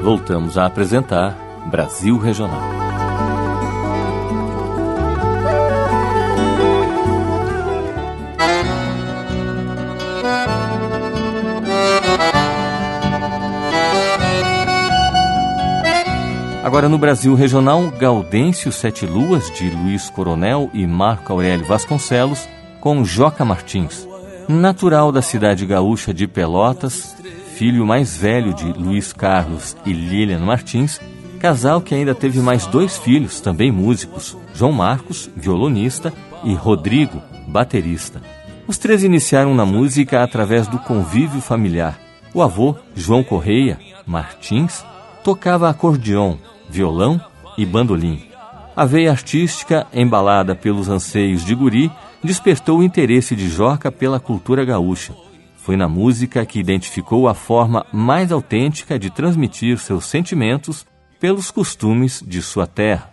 voltamos a apresentar Brasil Regional. Agora no Brasil Regional, Gaudêncio Sete Luas, de Luiz Coronel e Marco Aurélio Vasconcelos, com Joca Martins. Natural da cidade gaúcha de Pelotas, filho mais velho de Luiz Carlos e Lilian Martins, casal que ainda teve mais 2 filhos, também músicos, João Marcos, violonista, e Rodrigo, baterista. Os 3 iniciaram na música através do convívio familiar. O avô, João Correia Martins, tocava acordeon, violão e bandolim. A veia artística, embalada pelos anseios de guri, despertou o interesse de Joca pela cultura gaúcha. Foi na música que identificou a forma mais autêntica de transmitir seus sentimentos pelos costumes de sua terra.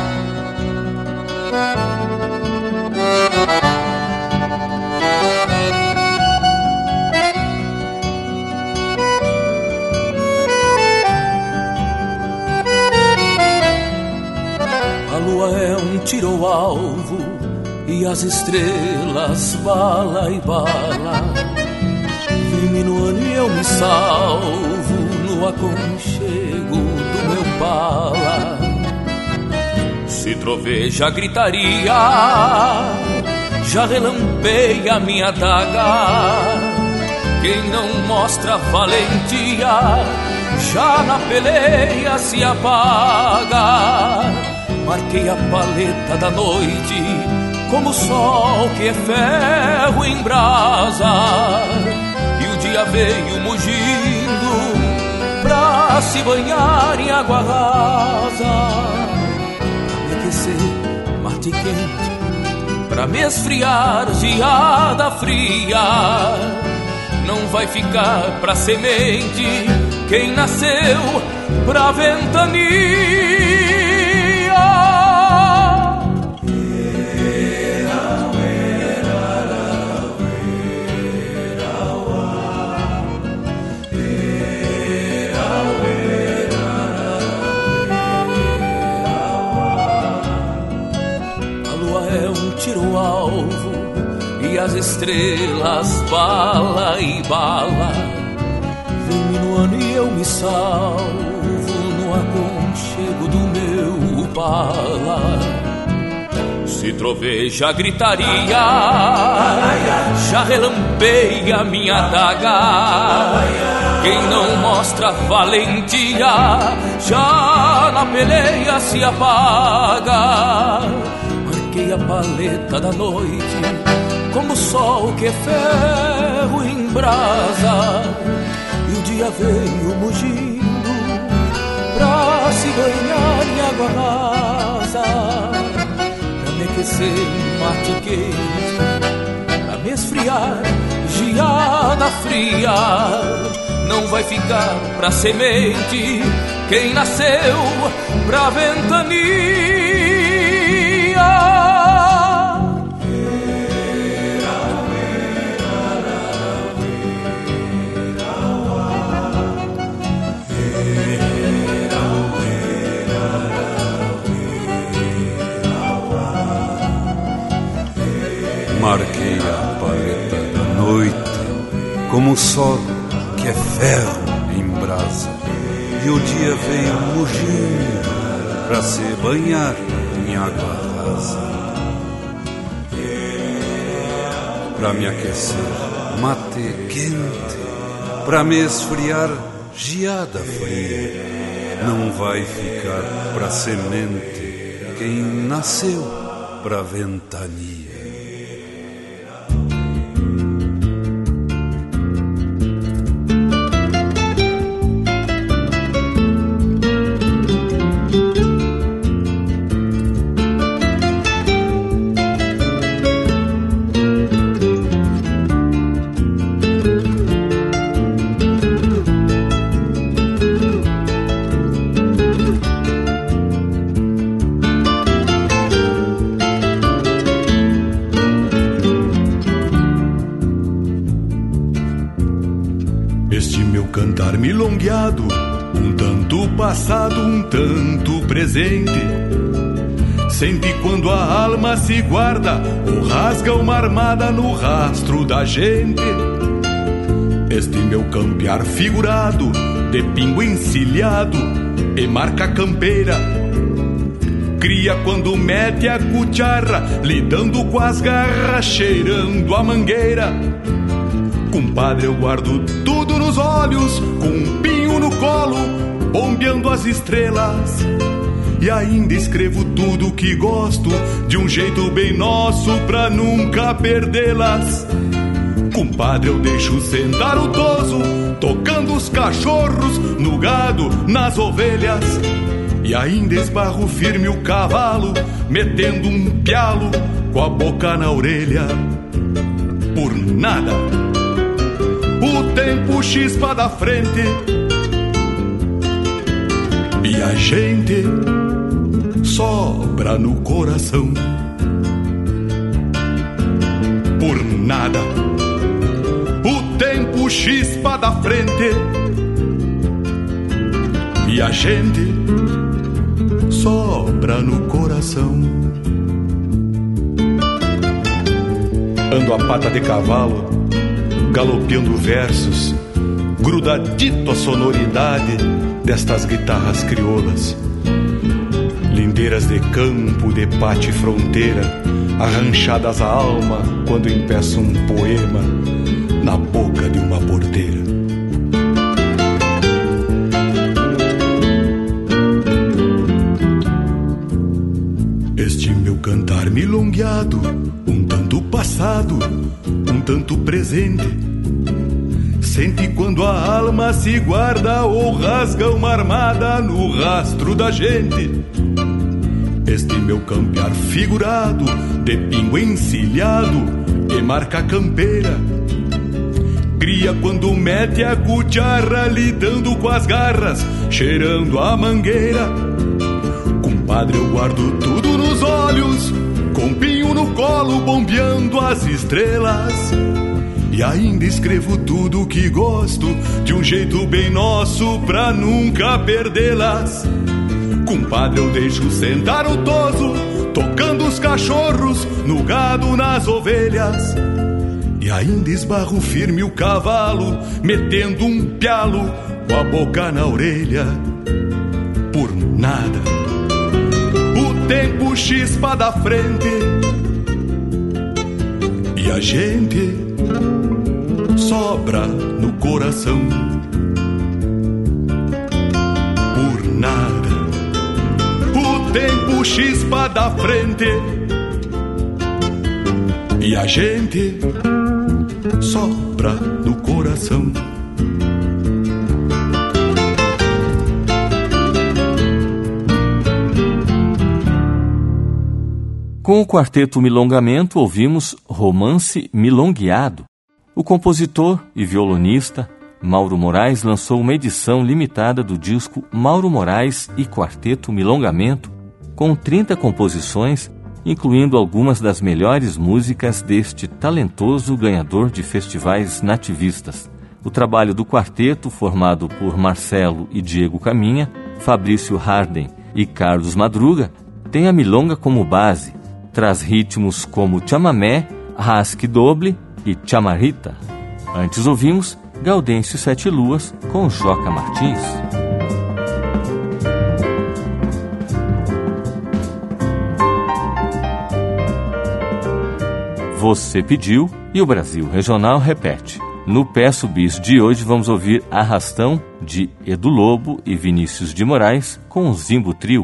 A lua é um tiro ao alvo e as estrelas bala e bala. Vime no ano e eu me salvo no aconchego do meu pala. Se troveja a gritaria, já relampeia minha adaga. Quem não mostra valentia, já na peleia se apaga. Marquei a paleta da noite como o sol que é ferro em brasa. E o dia veio mugindo pra se banhar em água rasa. Pra me aquecer, mate quente, pra me esfriar, geada fria. Não vai ficar pra semente quem nasceu pra ventania. Tiro alvo e as estrelas bala e bala. Vem-me no ano e eu me salvo no aconchego do meu pala. Se troveja a gritaria, já relampeia minha adaga. Quem não mostra valentia, já na peleia se apaga. Marquei a paleta da noite como o sol que é ferro em brasa. E o dia veio mugindo pra se banhar em água rasa. Pra me aquecer, mate quente, pra me esfriar, geada fria. Não vai ficar pra semente quem nasceu pra ventania. Marquei a paleta da noite como o sol que é ferro em brasa. E o dia veio mugindo pra se banhar em água rasa. Pra me aquecer, mate quente, pra me esfriar, geada fria. Não vai ficar pra semente quem nasceu pra ventania. Milongueado um tanto passado, um tanto presente. Sente quando a alma se guarda ou rasga uma armada no rastro da gente. Este meu campear figurado, de pingo encilhado e marca campeira, cria quando mete a cucharra, lidando com as garras, cheirando a mangueira. Compadre, eu guardo tudo nos olhos, com um pinho no colo, bombeando as estrelas. E ainda escrevo tudo que gosto, de um jeito bem nosso, pra nunca perdê-las. Compadre, eu deixo sentar o toso, tocando os cachorros, no gado, nas ovelhas. E ainda esbarro firme o cavalo, metendo um pialo, com a boca na orelha. Por nada o tempo chispa da frente e a gente sobra no coração. Por nada o tempo chispa da frente e a gente sobra no coração. Ando a pata de cavalo, galopeando versos, grudadito a sonoridade destas guitarras crioulas. Lindeiras de campo, de pátio e fronteira, arranchadas a alma quando empeço um poema na boca de uma porteira. Este meu cantar milongueado, um tanto passado, um tanto presente, sente quando a alma se guarda ou rasga uma armada no rastro da gente. Este meu campear figurado, de pingo encilhado e marca campeira, cria quando mete a cucharra, lidando com as garras, cheirando a mangueira. Compadre, eu guardo tudo nos olhos, com pinho no colo, bombeando as estrelas. E ainda escrevo tudo que gosto, de um jeito bem nosso, pra nunca perdê-las. Compadre, eu deixo sentar o toso, tocando os cachorros, no gado, nas ovelhas. E ainda esbarro firme o cavalo, metendo um pialo, com a boca na orelha. Por nada o tempo chispa da frente e a gente sobra no coração. Por nada o tempo chispa da frente e a gente sobra no coração. Com o quarteto Milongamento ouvimos Romance Milongueado. O compositor e violonista Mauro Moraes lançou uma edição limitada do disco Mauro Moraes e Quarteto Milongamento, com 30 composições, incluindo algumas das melhores músicas deste talentoso ganhador de festivais nativistas. O trabalho do quarteto, formado por Marcelo e Diego Caminha, Fabrício Harden e Carlos Madruga, tem a milonga como base. Traz ritmos como chamamé, rasque doble e chamarrita. Antes ouvimos Gaudêncio Sete Luas com Joca Martins. Você pediu e o Brasil Regional repete. No Peço Bis de hoje vamos ouvir Arrastão de Edu Lobo e Vinícius de Moraes com o Zimbo Trio.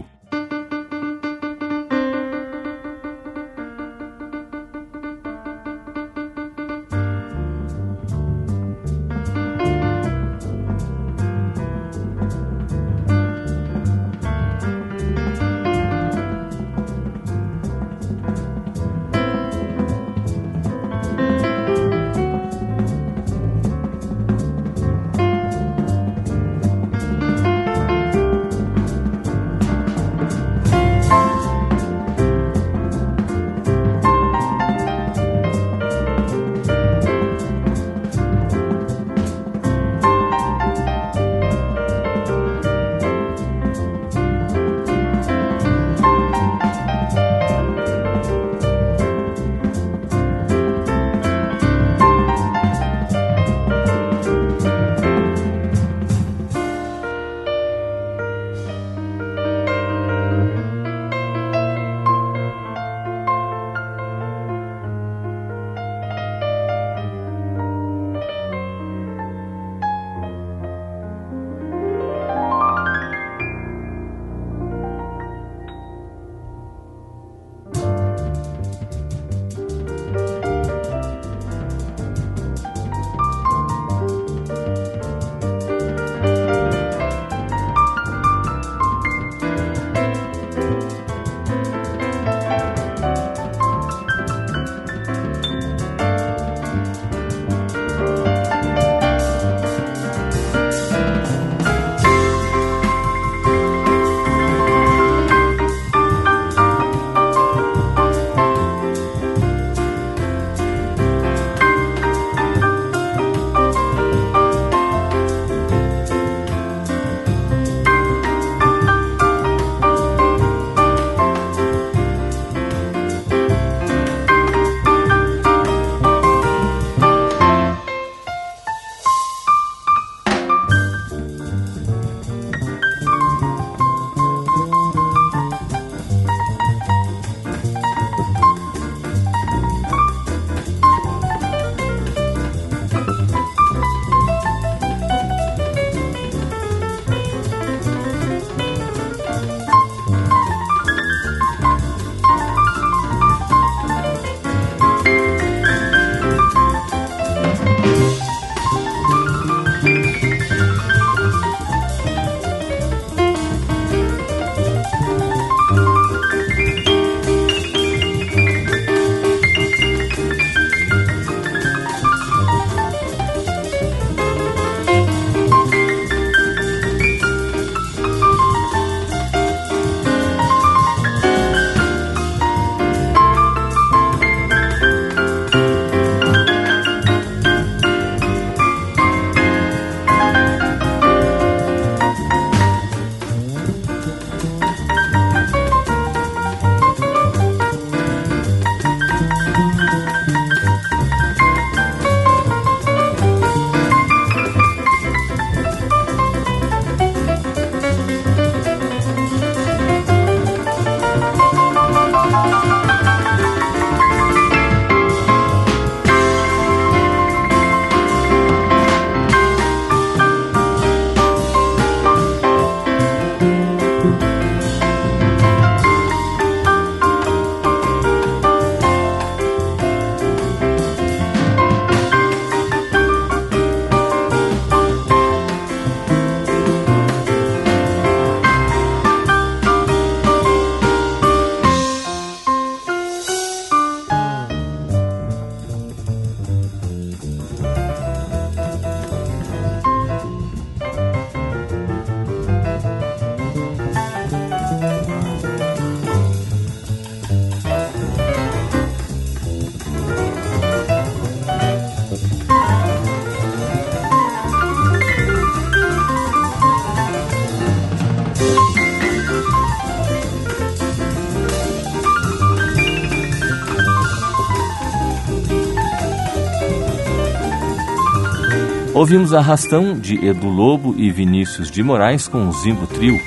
Ouvimos Arrastão, de Edu Lobo e Vinícius de Moraes, com o Zimbo Trio.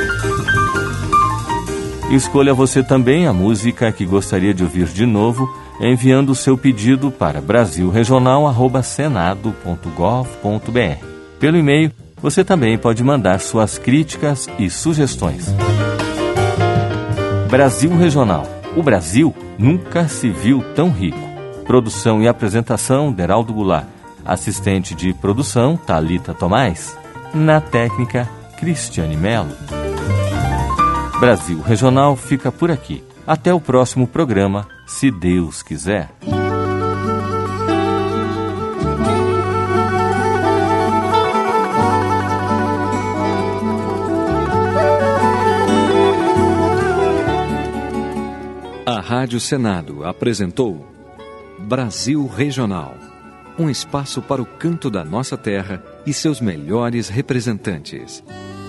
Escolha você também a música que gostaria de ouvir de novo, enviando o seu pedido para brasilregional@senado.gov.br. Pelo e-mail, você também pode mandar suas críticas e sugestões. Brasil Regional. O Brasil nunca se viu tão rico. Produção e apresentação, Deraldo Goulart. Assistente de produção, Thalita Tomás. Na técnica, Cristiane Melo. Brasil Regional fica por aqui. Até o próximo programa, se Deus quiser. A Rádio Senado apresentou Brasil Regional, um espaço para o canto da nossa terra e seus melhores representantes.